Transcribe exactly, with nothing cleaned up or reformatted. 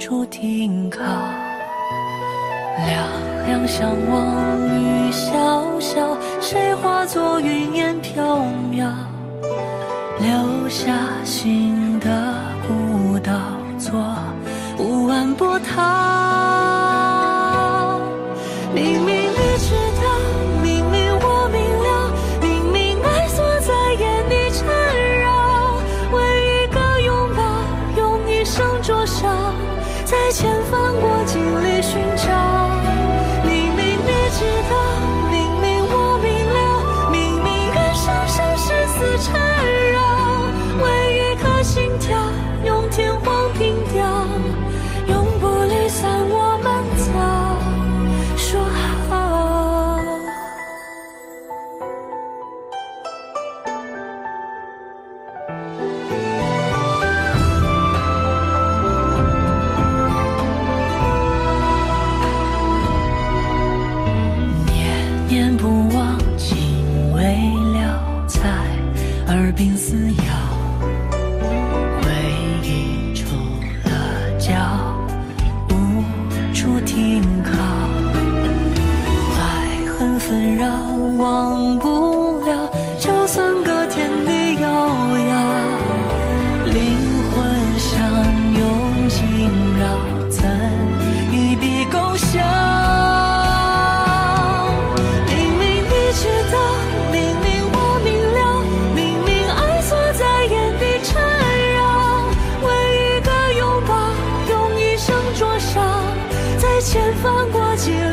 处停靠。两两相望雨潇潇，谁化作云烟飘渺，留下新的古道，做无岸波涛。明明你知道，明明我明了，明明爱锁在眼底缠绕，为一个拥抱，用一生灼烧，在千帆过尽里寻找。明明你知道，明明我明了，明明人生生世死缠绕，为一颗心跳，用天荒平雕，永不离散我们早说好。念念不忘，情未了，在耳鬓撕咬，回忆出了脚，无处停靠。爱恨纷扰，忘不了，就算隔天地遥遥，灵魂相拥紧绕，怎一笔勾销。明明你知道，明明我明了，明明爱锁在眼底缠绕，为一个拥抱，用一生灼烧，在千帆过尽